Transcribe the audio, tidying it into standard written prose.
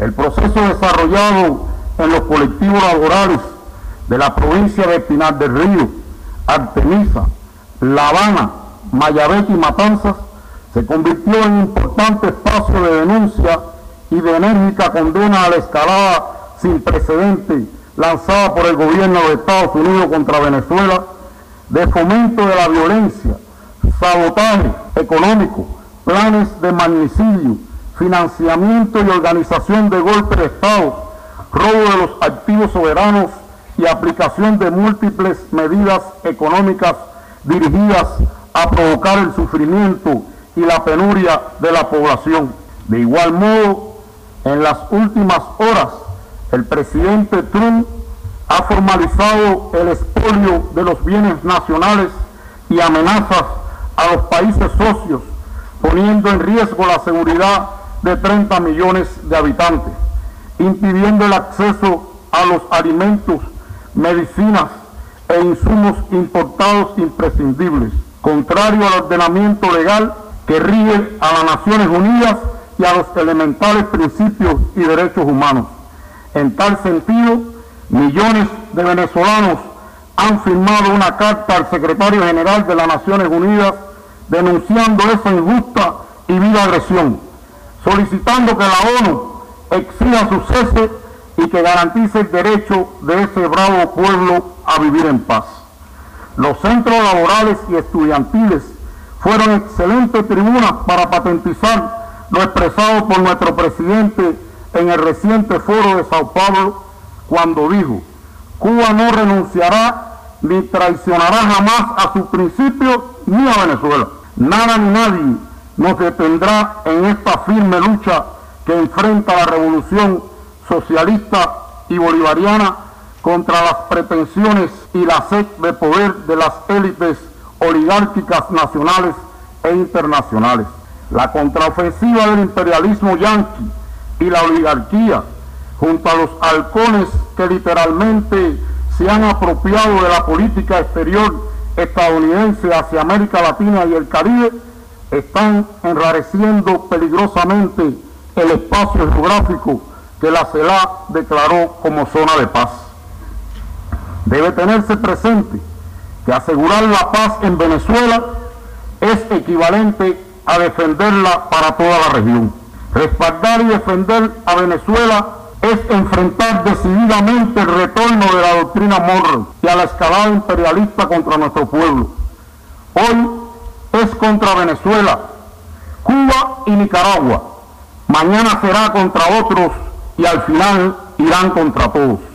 El proceso desarrollado en los colectivos laborales de la provincia de Pinar del Río, Artemisa, La Habana, Mayabeque y Matanzas se convirtió en un importante espacio de denuncia y de enérgica condena a la escalada sin precedentes lanzada por el gobierno de Estados Unidos contra Venezuela, de fomento de la violencia, sabotaje económico, planes de magnicidio, financiamiento y organización de golpes de Estado, robo de los activos soberanos y aplicación de múltiples medidas económicas dirigidas a provocar el sufrimiento y la penuria de la población. De igual modo, en las últimas horas, el presidente Trump ha formalizado el expolio de los bienes nacionales y amenazas a los países socios, poniendo en riesgo la seguridad de 30 millones de habitantes, impidiendo el acceso a los alimentos, medicinas e insumos importados imprescindibles, contrario al ordenamiento legal que rige a las Naciones Unidas y a los elementales principios y derechos humanos. En tal sentido, millones de venezolanos han firmado una carta al secretario general de las Naciones Unidas denunciando esa injusta y vil agresión, solicitando que la ONU exija su cese y que garantice el derecho de ese bravo pueblo a vivir en paz. Los centros laborales y estudiantiles fueron excelentes tribunas para patentizar lo expresado por nuestro presidente en el reciente foro de Sao Paulo, cuando dijo: Cuba no renunciará ni traicionará jamás a sus principios ni a Venezuela. Nada ni nadie nos detendrá en esta firme lucha que enfrenta la revolución socialista y bolivariana contra las pretensiones y la sed de poder de las élites oligárquicas nacionales e internacionales. La contraofensiva del imperialismo yanqui y la oligarquía, junto a los halcones que literalmente se han apropiado de la política exterior estadounidense hacia América Latina y el Caribe, están enrareciendo peligrosamente el espacio geográfico que la CELAC declaró como zona de paz. Debe tenerse presente que asegurar la paz en Venezuela es equivalente a defenderla para toda la región. Respaldar y defender a Venezuela es enfrentar decididamente el retorno de la doctrina Monroe y a la escalada imperialista contra nuestro pueblo. Hoy es contra Venezuela, Cuba y Nicaragua. Mañana será contra otros y al final irán contra todos.